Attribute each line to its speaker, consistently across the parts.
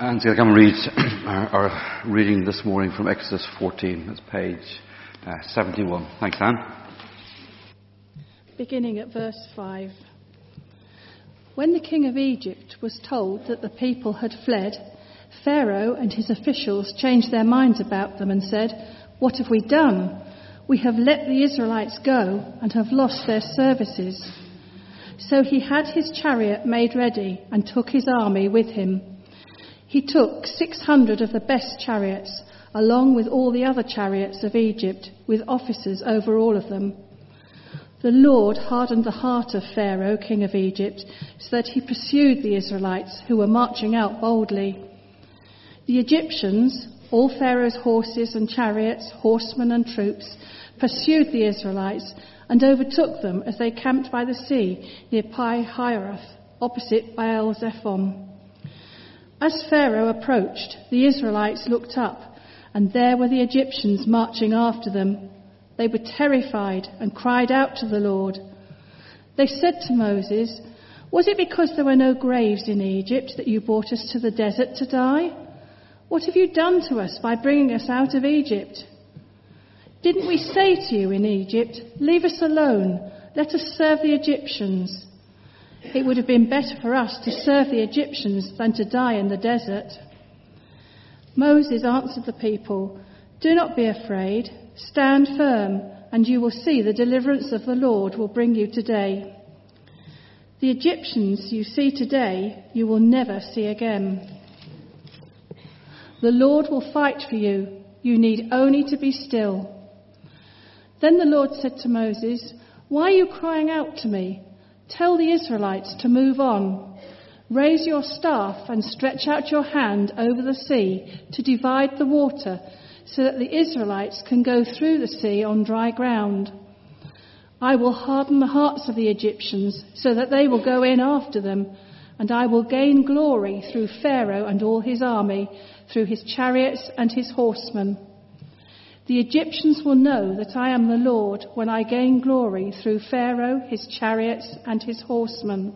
Speaker 1: And to come and read our reading this morning from Exodus 14. That's page 71. Thanks, Anne.
Speaker 2: Beginning at verse 5. When the king of Egypt was told that the people had fled, Pharaoh and his officials changed their minds about them and said, "What have we done? We have let the Israelites go and have lost their services." So he had his chariot made ready and took his army with him. He took 600 of the best chariots, along with all the other chariots of Egypt, with officers over all of them. The Lord hardened the heart of Pharaoh, king of Egypt, so that he pursued the Israelites, who were marching out boldly. The Egyptians, all Pharaoh's horses and chariots, horsemen and troops, pursued the Israelites and overtook them as they camped by the sea near Pi-Hahiroth, opposite Baal-zephon. As Pharaoh approached, the Israelites looked up, and there were the Egyptians marching after them. They were terrified and cried out to the Lord. They said to Moses, "Was it because there were no graves in Egypt that you brought us to the desert to die? What have you done to us by bringing us out of Egypt? Didn't we say to you in Egypt, 'Leave us alone, let us serve the Egyptians'? It would have been better for us to serve the Egyptians than to die in the desert." Moses answered the people, "Do not be afraid. Stand firm, and you will see the deliverance of the Lord will bring you today. The Egyptians you see today, you will never see again. The Lord will fight for you. You need only to be still." Then the Lord said to Moses, "Why are you crying out to me? Tell the Israelites to move on. Raise your staff and stretch out your hand over the sea to divide the water so that the Israelites can go through the sea on dry ground. I will harden the hearts of the Egyptians so that they will go in after them, and I will gain glory through Pharaoh and all his army, through his chariots and his horsemen. The Egyptians will know that I am the Lord when I gain glory through Pharaoh, his chariots and his horsemen."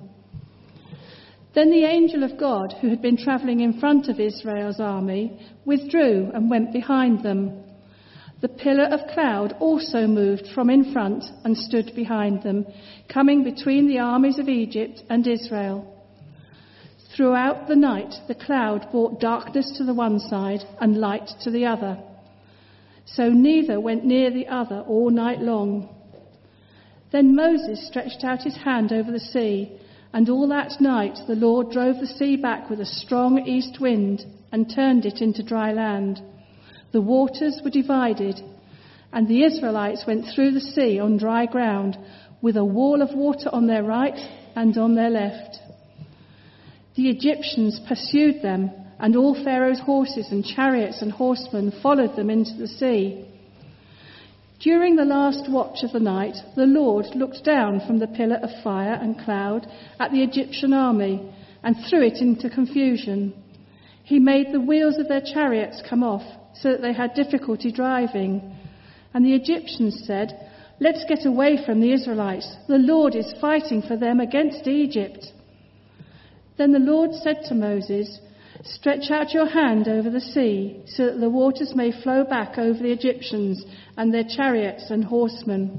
Speaker 2: Then the angel of God, who had been travelling in front of Israel's army, withdrew and went behind them. The pillar of cloud also moved from in front and stood behind them, coming between the armies of Egypt and Israel. Throughout the night, the cloud brought darkness to the one side and light to the other. So neither went near the other all night long. Then Moses stretched out his hand over the sea, and all that night the Lord drove the sea back with a strong east wind and turned it into dry land. The waters were divided, and the Israelites went through the sea on dry ground, with a wall of water on their right and on their left. The Egyptians pursued them, and all Pharaoh's horses and chariots and horsemen followed them into the sea. During the last watch of the night, the Lord looked down from the pillar of fire and cloud at the Egyptian army and threw it into confusion. He made the wheels of their chariots come off so that they had difficulty driving. And the Egyptians said, "Let's get away from the Israelites. The Lord is fighting for them against Egypt." Then the Lord said to Moses, "Stretch out your hand over the sea so that the waters may flow back over the Egyptians and their chariots and horsemen."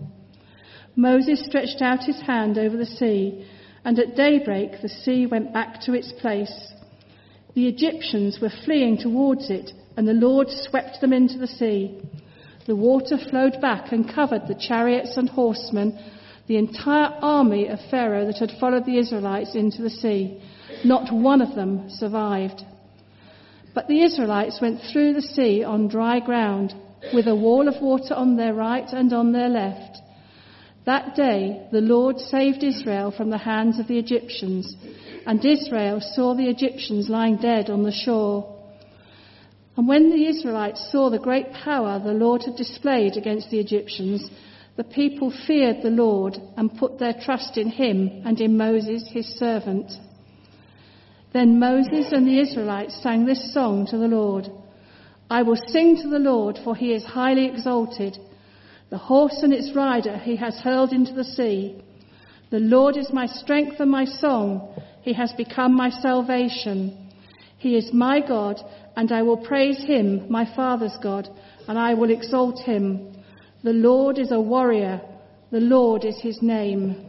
Speaker 2: Moses stretched out his hand over the sea, and at daybreak the sea went back to its place. The Egyptians were fleeing towards it, and the Lord swept them into the sea. The water flowed back and covered the chariots and horsemen, the entire army of Pharaoh that had followed the Israelites into the sea. Not one of them survived. But the Israelites went through the sea on dry ground, with a wall of water on their right and on their left. That day the Lord saved Israel from the hands of the Egyptians, and Israel saw the Egyptians lying dead on the shore. And when the Israelites saw the great power the Lord had displayed against the Egyptians, the people feared the Lord and put their trust in him and in Moses his servant. Then Moses and the Israelites sang this song to the Lord. "I will sing to the Lord, for he is highly exalted. The horse and its rider he has hurled into the sea. The Lord is my strength and my song. He has become my salvation. He is my God, and I will praise him, my father's God, and I will exalt him. The Lord is a warrior. The Lord is his name.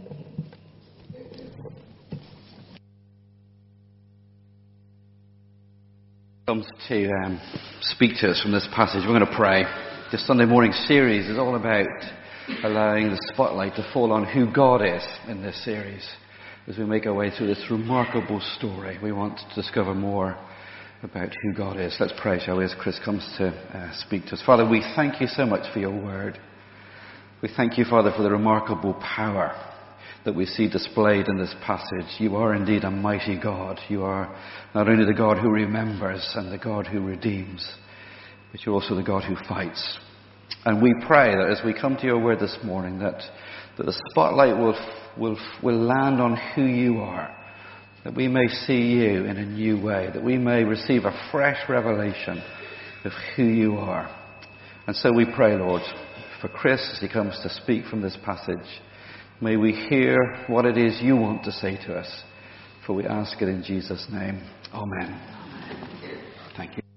Speaker 1: Comes to speak to us from this passage. We're going to pray. This Sunday morning series is all about allowing the spotlight to fall on who God is in this series. As we make our way through this remarkable story, we want to discover more about who God is. Let's pray, shall we, as Chris comes to speak to us. Father, we thank you so much for your word. We thank you, Father, for the remarkable power that we see displayed in this passage. You are indeed a mighty God. You are not only the God who remembers and the God who redeems, but you're also the God who fights. And we pray that as we come to your word this morning, that the spotlight will land on who you are, that we may see you in a new way, that we may receive a fresh revelation of who you are. And so we pray, Lord, for Chris as he comes to speak from this passage. May we hear what it is you want to say to us, for we ask it in Jesus' name. Amen. Thank you.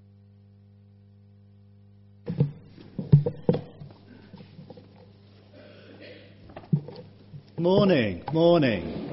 Speaker 3: Morning.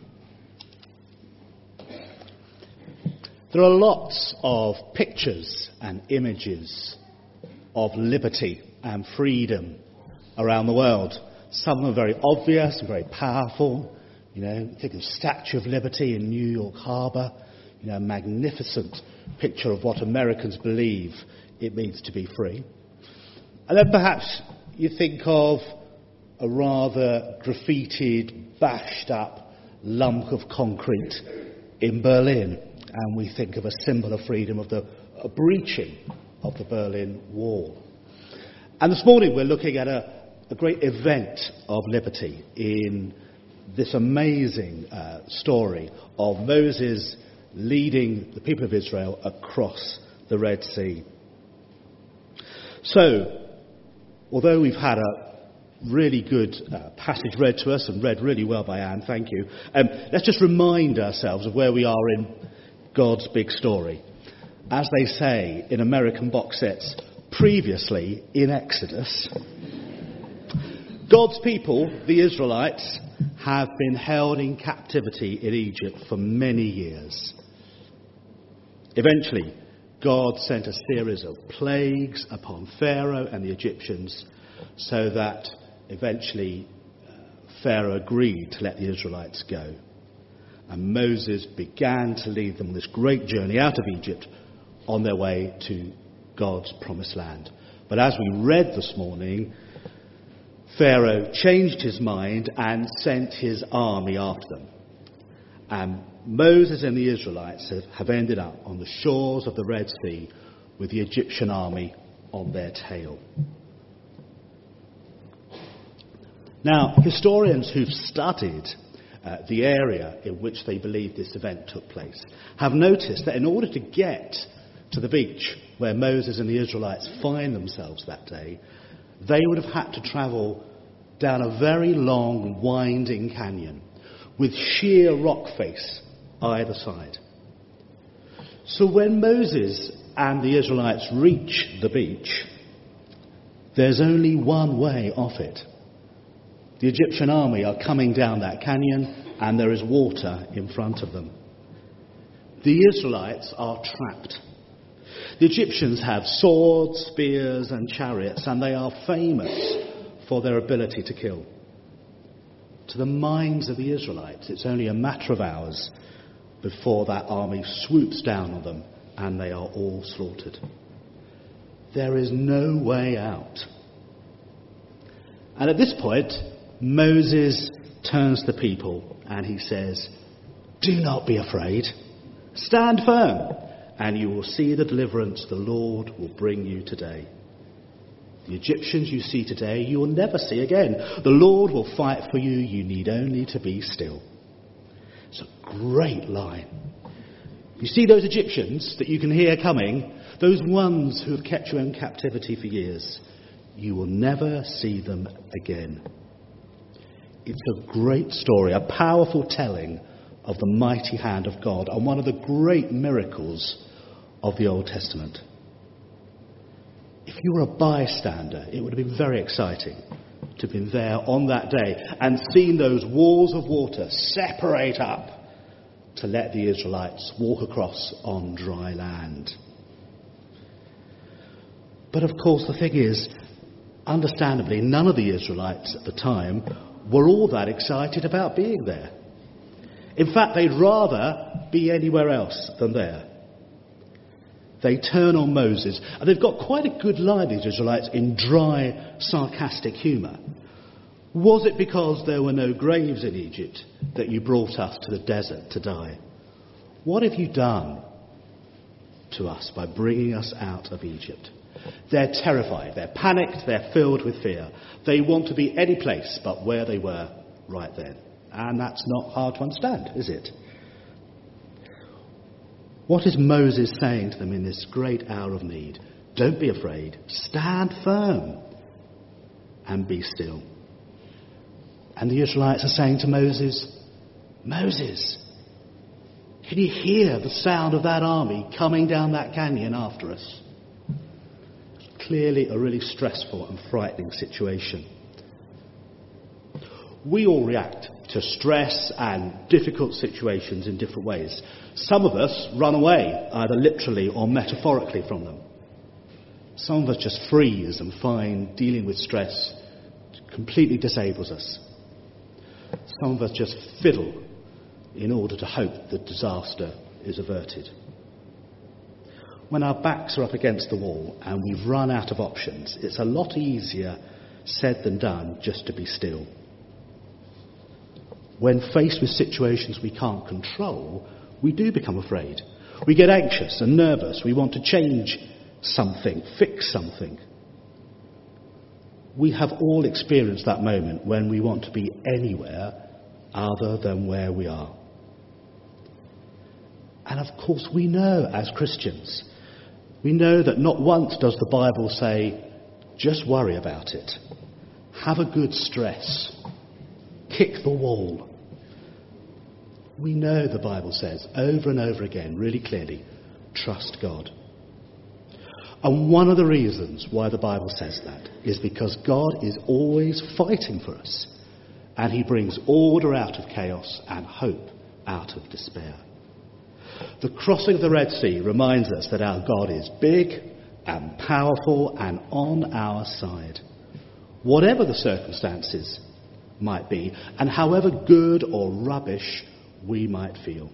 Speaker 3: There are lots of pictures and images of liberty and freedom around the world. Some are very obvious and very powerful. Think of Statue of Liberty in New York Harbour. A magnificent picture of what Americans believe it means to be free. And then perhaps you think of a rather graffitied, bashed up lump of concrete in Berlin. And we think of a symbol of freedom of a breaching of the Berlin Wall. And this morning we're looking at a great event of liberty in this amazing story of Moses leading the people of Israel across the Red Sea. So, although we've had a really good passage read to us and read really well by Anne, thank you, let's just remind ourselves of where we are in God's big story. As they say in American box sets, previously in Exodus. God's people, the Israelites, have been held in captivity in Egypt for many years. Eventually, God sent a series of plagues upon Pharaoh and the Egyptians so that eventually Pharaoh agreed to let the Israelites go. And Moses began to lead them on this great journey out of Egypt on their way to God's promised land. But as we read this morning, Pharaoh changed his mind and sent his army after them. And Moses and the Israelites have ended up on the shores of the Red Sea with the Egyptian army on their tail. Now, historians who've studied the area in which they believe this event took place have noticed that in order to get to the beach where Moses and the Israelites find themselves that day, they would have had to travel down a very long, winding canyon with sheer rock face either side. So when Moses and the Israelites reach the beach, there's only one way off it. The Egyptian army are coming down that canyon and there is water in front of them. The Israelites are trapped. The Egyptians have swords, spears and chariots, and they are famous for their ability to kill. To the minds of the Israelites, it's only a matter of hours before that army swoops down on them and they are all slaughtered. There is no way out. And at this point, Moses turns to the people and he says, "Do not be afraid. Stand firm, and you will see the deliverance the Lord will bring you today. The Egyptians you see today, you will never see again. The Lord will fight for you. You need only to be still." It's a great line. You see those Egyptians that you can hear coming, those ones who have kept you in captivity for years, you will never see them again. It's a great story, a powerful telling of the mighty hand of God and one of the great miracles of the Old Testament. If you were a bystander, it would have been very exciting to have been there on that day and seen those walls of water separate up to let the Israelites walk across on dry land. But of course the thing is, understandably, none of the Israelites at the time were all that excited about being there. In fact, they'd rather be anywhere else than there. They turn on Moses, and they've got quite a good line, these Israelites, in dry, sarcastic humour. Was it because there were no graves in Egypt that you brought us to the desert to die? What have you done to us by bringing us out of Egypt? They're terrified, they're panicked, they're filled with fear. They want to be any place but where they were right then. And that's not hard to understand, is it? What is Moses saying to them in this great hour of need? Don't be afraid, stand firm and be still. And the Israelites are saying to Moses, Moses, can you hear the sound of that army coming down that canyon after us? Clearly a really stressful and frightening situation. We all react to stress and difficult situations in different ways. Some of us run away, either literally or metaphorically from them. Some of us just freeze and find dealing with stress completely disables us. Some of us just fiddle in order to hope that disaster is averted. When our backs are up against the wall and we've run out of options, it's a lot easier said than done just to be still. When faced with situations we can't control, we do become afraid. We get anxious and nervous. We want to change something, fix something. We have all experienced that moment when we want to be anywhere other than where we are. And of course we know as Christians, we know that not once does the Bible say, just worry about it. Have a good stress. Kick the wall. We know the Bible says over and over again, really clearly, trust God. And one of the reasons why the Bible says that is because God is always fighting for us. And he brings order out of chaos and hope out of despair. The crossing of the Red Sea reminds us that our God is big and powerful and on our side. Whatever the circumstances might be, and however good or rubbish we might feel.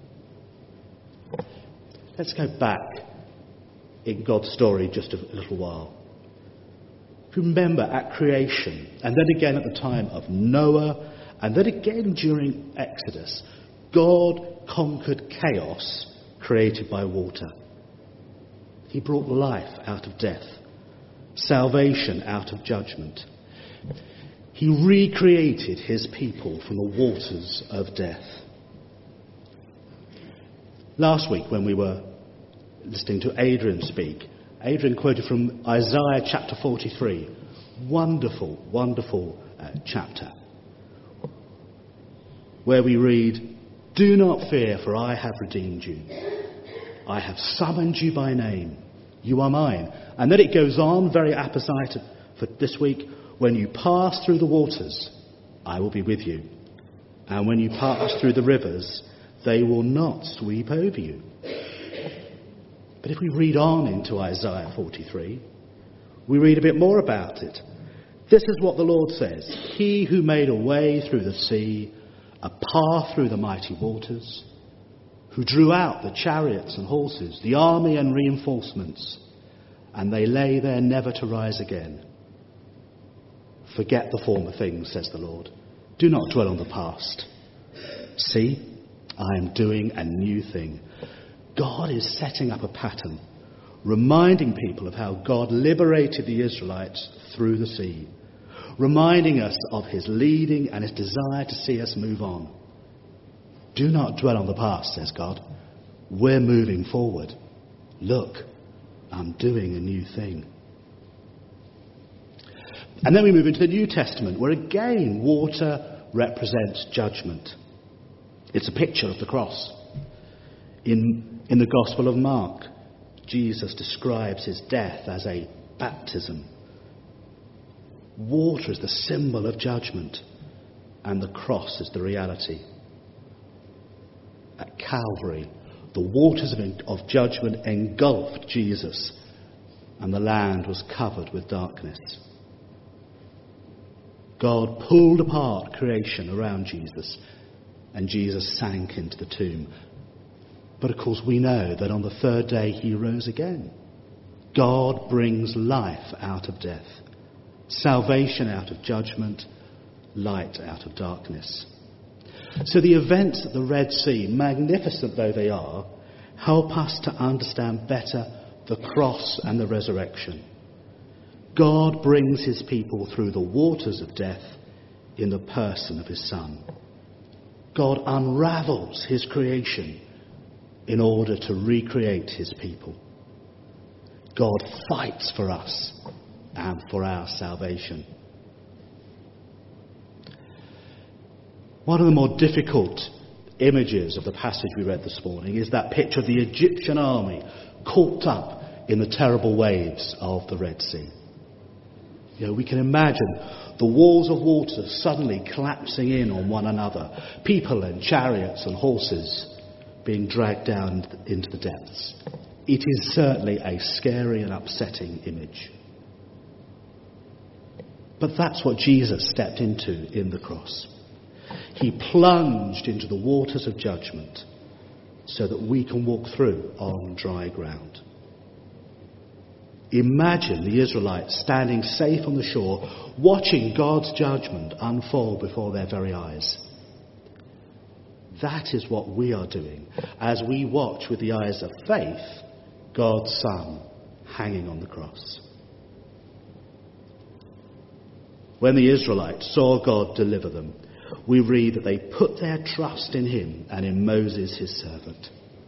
Speaker 3: Let's go back in God's story just a little while. Remember at creation, and then again at the time of Noah, and then again during Exodus, God conquered chaos created by water. He brought life out of death, salvation out of judgment. He recreated his people from the waters of death. Last week when we were listening to Adrian speak, Adrian quoted from Isaiah chapter 43. Wonderful, wonderful chapter. Where we read, "Do not fear, for I have redeemed you. I have summoned you by name. You are mine." And then it goes on, very apposite for this week, "When you pass through the waters, I will be with you. And when you pass through the rivers, they will not sweep over you." But if we read on into Isaiah 43, we read a bit more about it. This is what the Lord says: "He who made a way through the sea, a path through the mighty waters, who drew out the chariots and horses, the army and reinforcements, and they lay there never to rise again. Forget the former things, says the Lord. Do not dwell on the past. See, I am doing a new thing." God is setting up a pattern, reminding people of how God liberated the Israelites through the sea, reminding us of his leading and his desire to see us move on. Do not dwell on the past, says God. We're moving forward. Look, I'm doing a new thing. And then we move into the New Testament, where again water represents judgment. It's a picture of the cross. In the Gospel of Mark, Jesus describes his death as a baptism. Water is the symbol of judgment, and the cross is the reality. At Calvary, the waters of judgment engulfed Jesus, and the land was covered with darkness. God pulled apart creation around Jesus, and Jesus sank into the tomb. But of course we know that on the third day he rose again. God brings life out of death, salvation out of judgment, light out of darkness. So the events at the Red Sea, magnificent though they are, help us to understand better the cross and the resurrection. God brings his people through the waters of death in the person of his Son. God unravels his creation in order to recreate his people. God fights for us and for our salvation. One of the more difficult images of the passage we read this morning is that picture of the Egyptian army caught up in the terrible waves of the Red Sea. You know, we can imagine the walls of water suddenly collapsing in on one another, people and chariots and horses being dragged down into the depths. It is certainly a scary and upsetting image. But that's what Jesus stepped into in the cross. He plunged into the waters of judgment so that we can walk through on dry ground. Imagine the Israelites standing safe on the shore, watching God's judgment unfold before their very eyes. That is what we are doing as we watch with the eyes of faith God's Son hanging on the cross. When the Israelites saw God deliver them, we read that they put their trust in him and in Moses, his servant.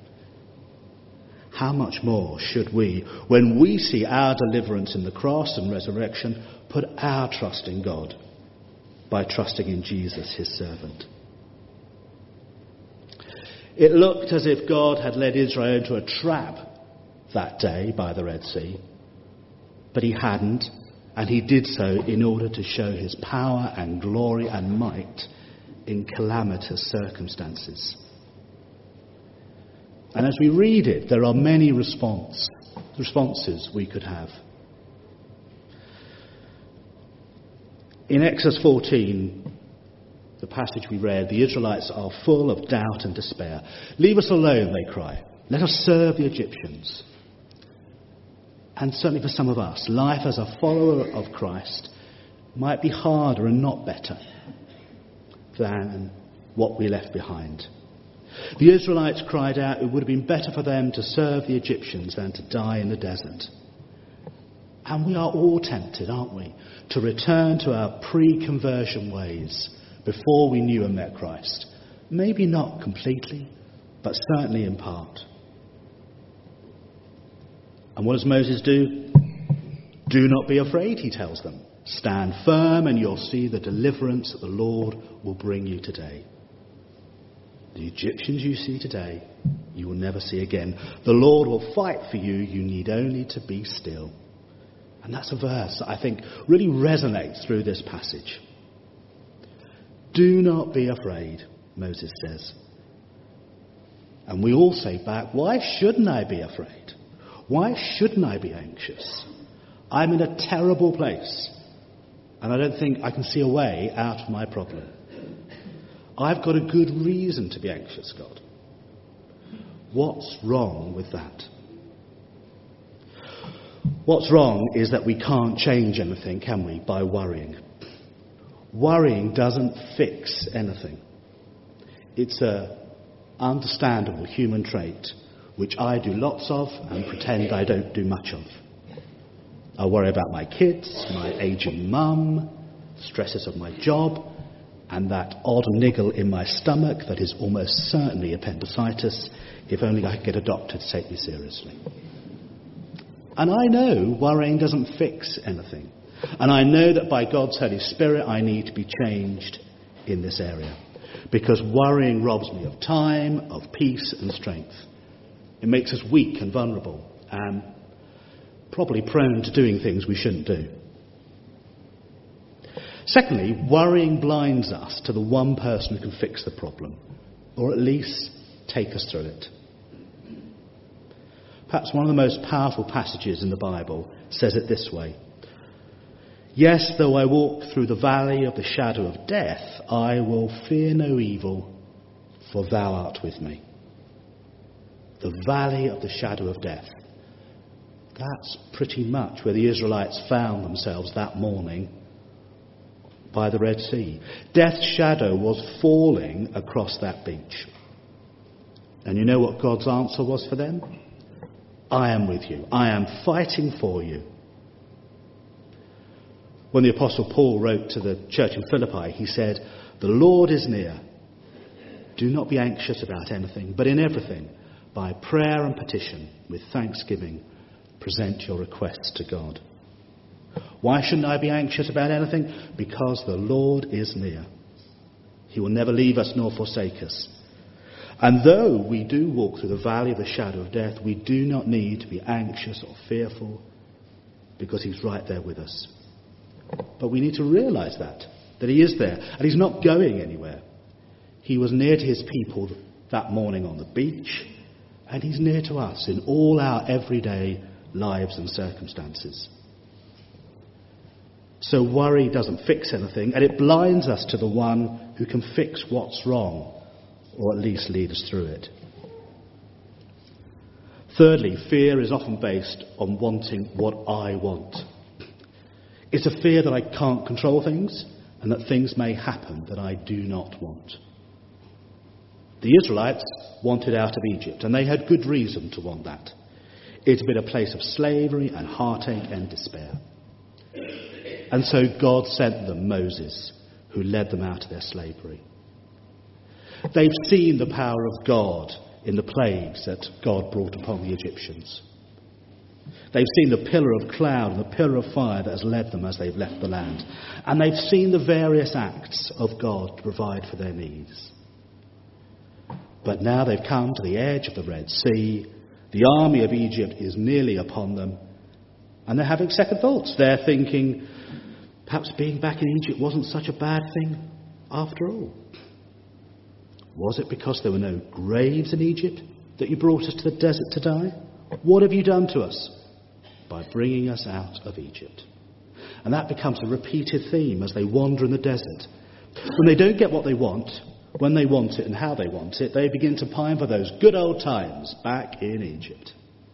Speaker 3: How much more should we, when we see our deliverance in the cross and resurrection, put our trust in God by trusting in Jesus, his servant? It looked as if God had led Israel into a trap that day by the Red Sea, but he hadn't, and he did so in order to show his power and glory and might in calamitous circumstances. And as we read it, there are many responses we could have. In Exodus 14, the passage we read, the Israelites are full of doubt and despair. "Leave us alone," they cry. "Let us serve the Egyptians." And certainly for some of us, life as a follower of Christ might be harder and not better than what we left behind. The Israelites cried out it would have been better for them to serve the Egyptians than to die in the desert. And we are all tempted, aren't we, to return to our pre-conversion ways before we knew and met Christ. Maybe not completely, but certainly in part. And what does Moses do? Do not be afraid, he tells them. Stand firm and you'll see the deliverance that the Lord will bring you today. The Egyptians you see today, you will never see again. The Lord will fight for you. You need only to be still. And that's a verse that I think really resonates through this passage. Do not be afraid, Moses says. And we all say back, why shouldn't I be afraid? Why shouldn't I be anxious? I'm in a terrible place, and I don't think I can see a way out of my problem. I've got a good reason to be anxious, God. What's wrong with that? What's wrong is that we can't change anything, can we, by worrying? Worrying doesn't fix anything. It's an understandable human trait, which I do lots of and pretend I don't do much of. I worry about my kids, my ageing mum, stresses of my job, and that odd niggle in my stomach that is almost certainly appendicitis, if only I could get a doctor to take me seriously. And I know worrying doesn't fix anything. And I know that by God's Holy Spirit I need to be changed in this area. Because worrying robs me of time, of peace and strength. It makes us weak and vulnerable and probably prone to doing things we shouldn't do. Secondly, worrying blinds us to the one person who can fix the problem, or at least take us through it. Perhaps one of the most powerful passages in the Bible says it this way: "Yes, though I walk through the valley of the shadow of death, I will fear no evil, for thou art with me." The valley of the shadow of death. That's pretty much where the Israelites found themselves that morning by the Red Sea. Death's shadow was falling across that beach. And you know what God's answer was for them? I am with you. I am fighting for you. When the Apostle Paul wrote to the church in Philippi, he said, "The Lord is near. Do not be anxious about anything, but in everything, by prayer and petition, with thanksgiving, present your requests to God." Why shouldn't I be anxious about anything? Because the Lord is near. He will never leave us nor forsake us. And though we do walk through the valley of the shadow of death, we do not need to be anxious or fearful, because he's right there with us. But we need to realise that he is there, and he's not going anywhere. He was near to his people that morning on the beach, and he's near to us in all our everyday lives and circumstances. So worry doesn't fix anything, and it blinds us to the one who can fix what's wrong, or at least lead us through it. Thirdly, fear is often based on wanting what I want. It's a fear that I can't control things, and that things may happen that I do not want. The Israelites wanted out of Egypt, and they had good reason to want that. It had been a place of slavery and heartache and despair. And so God sent them Moses, who led them out of their slavery. They've seen the power of God in the plagues that God brought upon the Egyptians. They've seen the pillar of cloud and the pillar of fire that has led them as they've left the land. And they've seen the various acts of God to provide for their needs. But now they've come to the edge of the Red Sea. The army of Egypt is nearly upon them. And they're having second thoughts. They're thinking, perhaps being back in Egypt wasn't such a bad thing after all. Was it because there were no graves in Egypt that you brought us to the desert to die? What have you done to us? By bringing us out of Egypt. And that becomes a repeated theme as they wander in the desert. When they don't get what they want, when they want it and how they want it, they begin to pine for those good old times back in Egypt.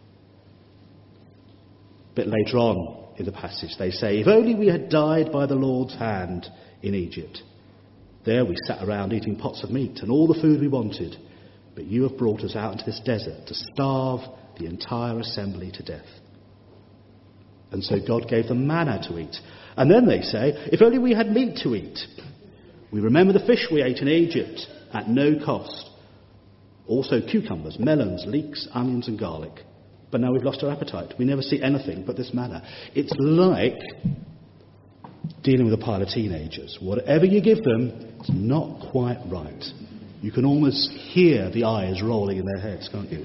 Speaker 3: A bit later on in the passage they say, "If only we had died by the Lord's hand in Egypt. There we sat around eating pots of meat and all the food we wanted, but you have brought us out into this desert to starve the entire assembly to death." And so God gave them manna to eat. And then they say, "If only we had meat to eat. We remember the fish we ate in Egypt at no cost. Also cucumbers, melons, leeks, onions and garlic. But now we've lost our appetite. We never see anything but this manna." It's like dealing with a pile of teenagers. Whatever you give them, it's not quite right. You can almost hear the eyes rolling in their heads, can't you?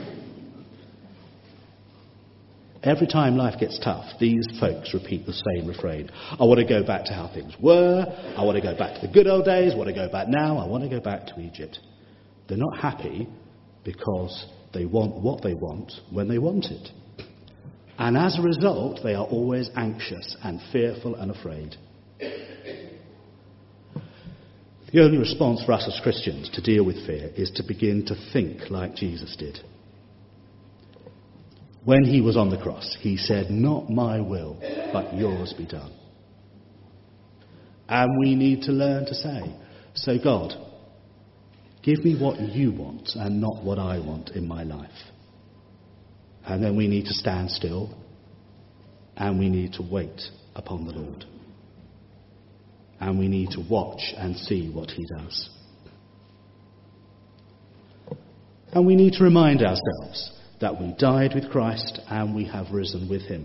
Speaker 3: Every time life gets tough, these folks repeat the same refrain. I want to go back to how things were. I want to go back to the good old days. I want to go back now. I want to go back to Egypt. They're not happy because they want what they want when they want it. And as a result, they are always anxious and fearful and afraid. The only response for us as Christians to deal with fear is to begin to think like Jesus did. When he was on the cross, he said, "Not my will, but yours be done." And we need to learn to say, "So God, give me what you want and not what I want in my life." And then we need to stand still and we need to wait upon the Lord. And we need to watch and see what he does. And we need to remind ourselves that we died with Christ and we have risen with him.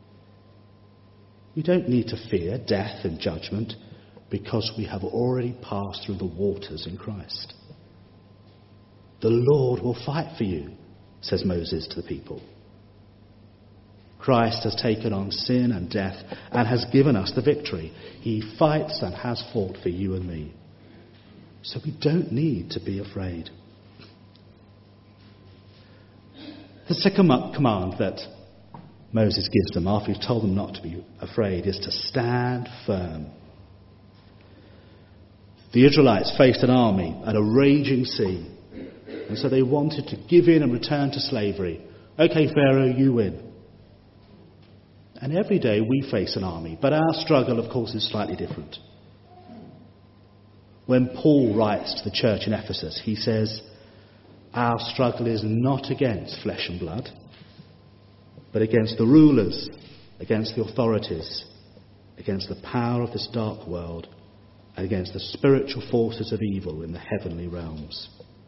Speaker 3: We don't need to fear death and judgment because we have already passed through the waters in Christ. The Lord will fight for you, says Moses to the people. Christ has taken on sin and death and has given us the victory. He fights and has fought for you and me. So we don't need to be afraid. The second command that Moses gives them after he's told them not to be afraid is to stand firm. The Israelites faced an army and a raging sea, and so they wanted to give in and return to slavery. Okay, Pharaoh, you win. And every day we face an army, but our struggle, of course, is slightly different. When Paul writes to the church in Ephesus, he says, our struggle is not against flesh and blood, but against the rulers, against the authorities, against the power of this dark world, and against the spiritual forces of evil in the heavenly realms.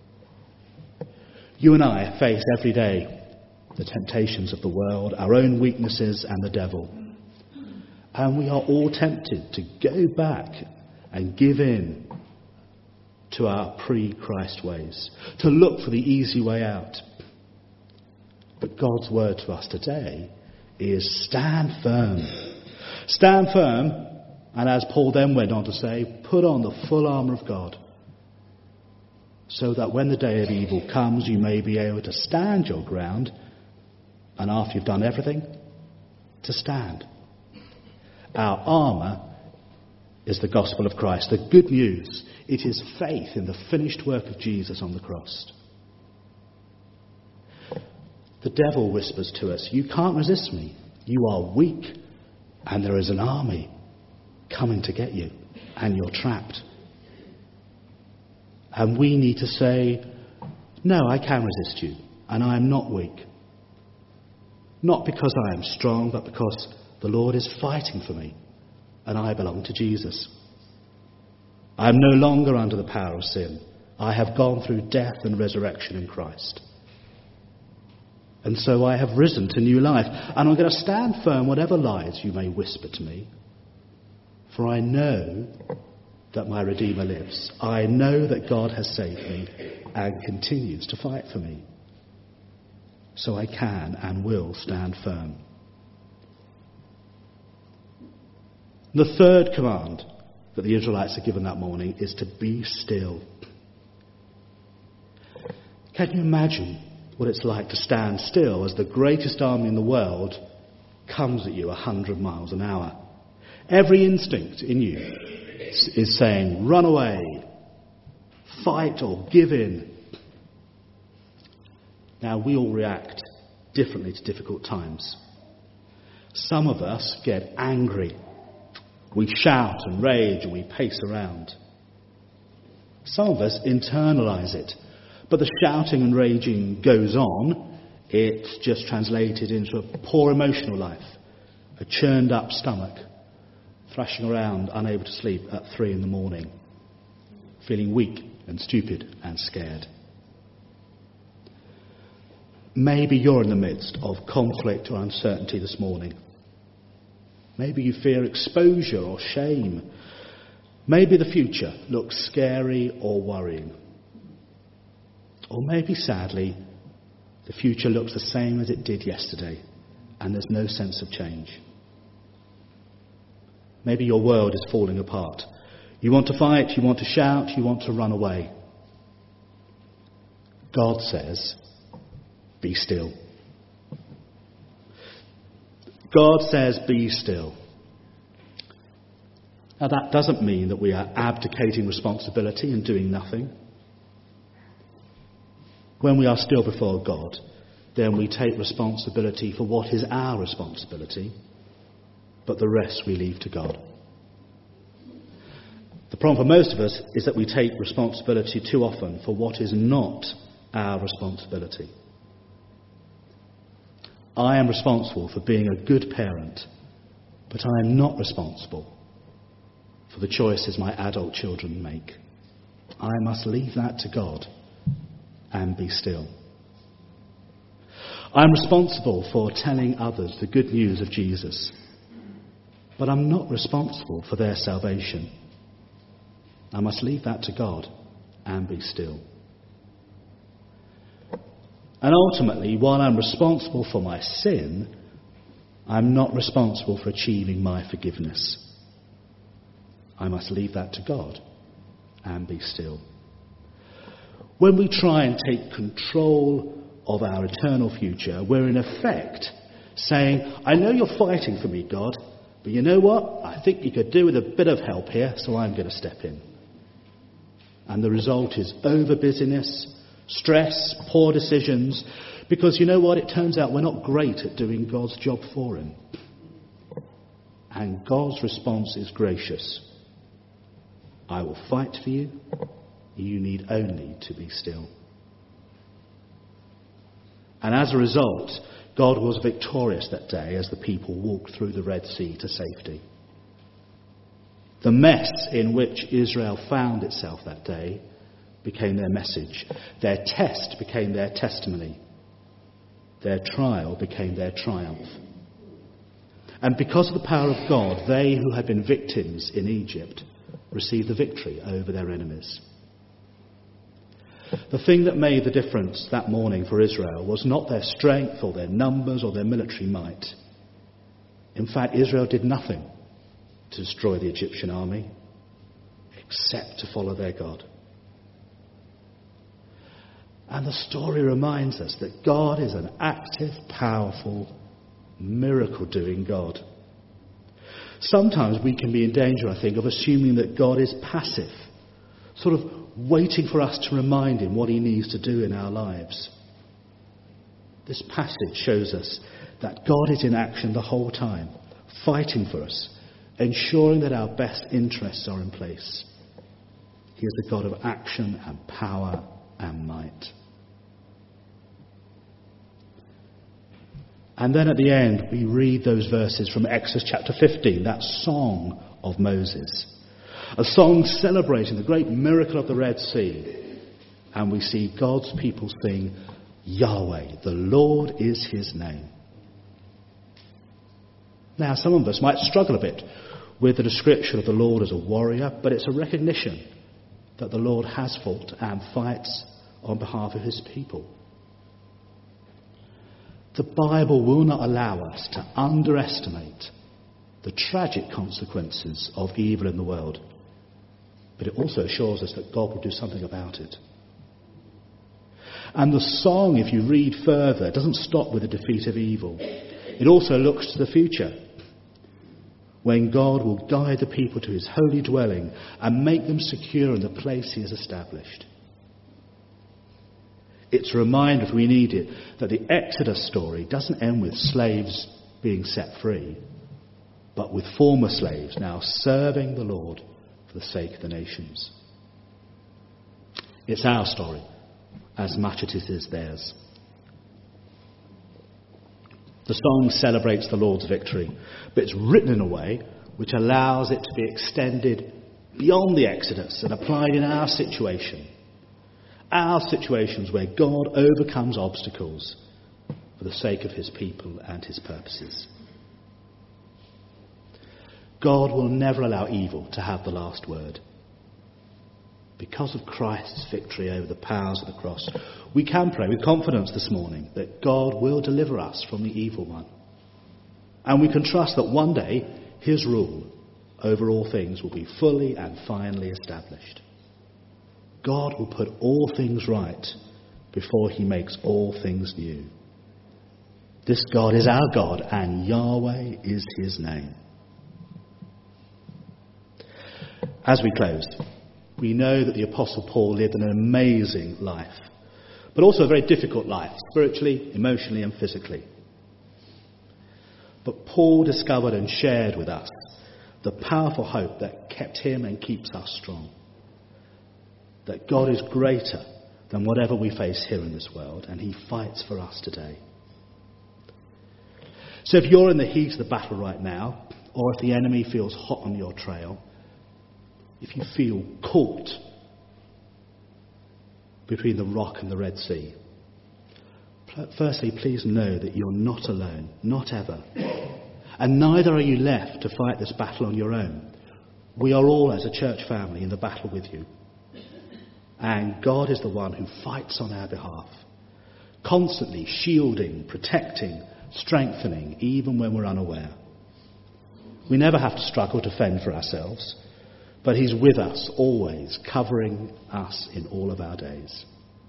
Speaker 3: You and I face every day the temptations of the world, our own weaknesses and the devil. And we are all tempted to go back and give in to our pre-Christ ways, to look for the easy way out. But God's word to us today is stand firm. Stand firm, and as Paul then went on to say, put on the full armour of God, so that when the day of evil comes, you may be able to stand your ground, and after you've done everything, to stand. Our armour is the gospel of Christ, the good news. It is faith in the finished work of Jesus on the cross. The devil whispers to us, you can't resist me. You are weak, and there is an army coming to get you, and you're trapped. And we need to say, no, I can resist you, and I am not weak. Not because I am strong, but because the Lord is fighting for me, and I belong to Jesus. I am no longer under the power of sin. I have gone through death and resurrection in Christ. And so I have risen to new life, and I'm going to stand firm whatever lies you may whisper to me. For I know that my Redeemer lives. I know that God has saved me and continues to fight for me. So I can and will stand firm. The third command that the Israelites are given that morning is to be still. Can you imagine what it's like to stand still as the greatest army in the world comes at you 100 miles an hour? Every instinct in you is saying, run away, fight or give in. Now, we all react differently to difficult times. Some of us get angry. We shout and rage and we pace around. Some of us internalise it. But the shouting and raging goes on. It's just translated into a poor emotional life, a churned up stomach, thrashing around, unable to sleep at 3 a.m, feeling weak and stupid and scared. Maybe you're in the midst of conflict or uncertainty this morning. Maybe you fear exposure or shame. Maybe the future looks scary or worrying. Or maybe, sadly, the future looks the same as it did yesterday, and there's no sense of change. Maybe your world is falling apart. You want to fight, you want to shout, you want to run away. God says, be still. God says, be still. Now, that doesn't mean that we are abdicating responsibility and doing nothing. When we are still before God, then we take responsibility for what is our responsibility, but the rest we leave to God. The problem for most of us is that we take responsibility too often for what is not our responsibility. I am responsible for being a good parent, but I am not responsible for the choices my adult children make. I must leave that to God and be still. I'm responsible for telling others the good news of Jesus, but I'm not responsible for their salvation. I must leave that to God and be still. And ultimately, while I'm responsible for my sin, I'm not responsible for achieving my forgiveness. I must leave that to God and be still. When we try and take control of our eternal future, we're in effect saying, I know you're fighting for me, God, but you know what? I think you could do with a bit of help here, so I'm going to step in. And the result is over-busyness, stress, poor decisions, because you know what? It turns out we're not great at doing God's job for him. And God's response is gracious. I will fight for you. You need only to be still. And as a result, God was victorious that day as the people walked through the Red Sea to safety. The mess in which Israel found itself that day became their message. Their test became their testimony. Their trial became their triumph. And because of the power of God, they who had been victims in Egypt received the victory over their enemies. The thing that made the difference that morning for Israel was not their strength or their numbers or their military might. In fact, Israel did nothing to destroy the Egyptian army except to follow their God. And the story reminds us that God is an active, powerful, miracle-doing God. Sometimes we can be in danger, I think, of assuming that God is passive, sort of waiting for us to remind him what he needs to do in our lives. This passage shows us that God is in action the whole time, fighting for us, ensuring that our best interests are in place. He is the God of action and power and might. And then at the end, we read those verses from Exodus chapter 15, that song of Moses. A song celebrating the great miracle of the Red Sea. And we see God's people sing, Yahweh, the Lord is his name. Now, some of us might struggle a bit with the description of the Lord as a warrior, but it's a recognition that the Lord has fought and fights on behalf of his people. The Bible will not allow us to underestimate the tragic consequences of evil in the world, but it also assures us that God will do something about it. And the song, if you read further, doesn't stop with the defeat of evil. It also looks to the future, when God will guide the people to his holy dwelling and make them secure in the place he has established. It's a reminder, if we need it, that the Exodus story doesn't end with slaves being set free, but with former slaves now serving the Lord for the sake of the nations. It's our story as much as it is theirs. The song celebrates the Lord's victory, but it's written in a way which allows it to be extended beyond the Exodus and applied in our situation. Our situations where God overcomes obstacles for the sake of his people and his purposes. God will never allow evil to have the last word. Because of Christ's victory over the powers of the cross, we can pray with confidence this morning that God will deliver us from the evil one. And we can trust that one day his rule over all things will be fully and finally established. God will put all things right before he makes all things new. This God is our God, and Yahweh is his name. As we close, we know that the Apostle Paul lived an amazing life, but also a very difficult life, spiritually, emotionally and physically. But Paul discovered and shared with us the powerful hope that kept him and keeps us strong. That God is greater than whatever we face here in this world, and he fights for us today. So if you're in the heat of the battle right now, or if the enemy feels hot on your trail, if you feel caught between the rock and the Red Sea, firstly, please know that you're not alone, not ever. And neither are you left to fight this battle on your own. We are all, as a church family, in the battle with you. And God is the one who fights on our behalf, constantly shielding, protecting, strengthening even when we're unaware. We never have to struggle to fend for ourselves, but he's with us always, covering us in all of our days.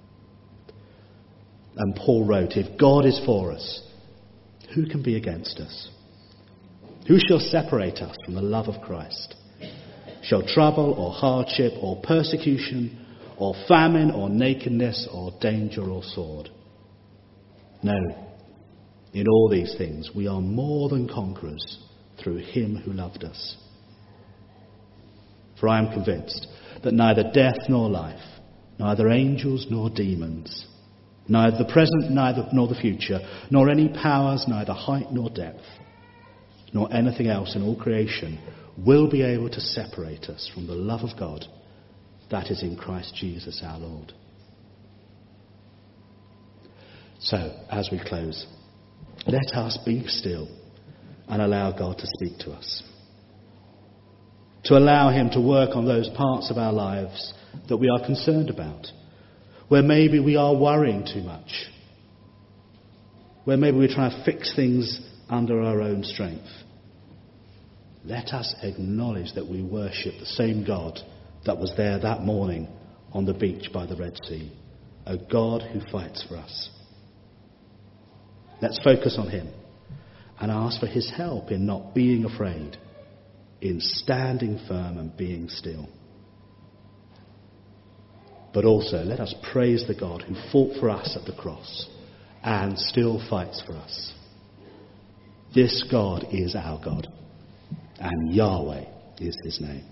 Speaker 3: And Paul wrote, if God is for us, who can be against us? Who shall separate us from the love of Christ? Shall trouble or hardship or persecution or famine or nakedness or danger or sword? No, in all these things we are more than conquerors through him who loved us. For I am convinced that neither death nor life, neither angels nor demons, neither the present nor the future, nor any powers, neither height nor depth, nor anything else in all creation will be able to separate us from the love of God that is in Christ Jesus our Lord. So, as we close, let us be still and allow God to speak to us. To allow him to work on those parts of our lives that we are concerned about, where maybe we are worrying too much, where maybe we're trying to fix things under our own strength. Let us acknowledge that we worship the same God that was there that morning on the beach by the Red Sea, a God who fights for us. Let's focus on him and ask for his help in not being afraid, in standing firm and being still. But also let us praise the God who fought for us at the cross and still fights for us. This God is our God, and Yahweh is his name.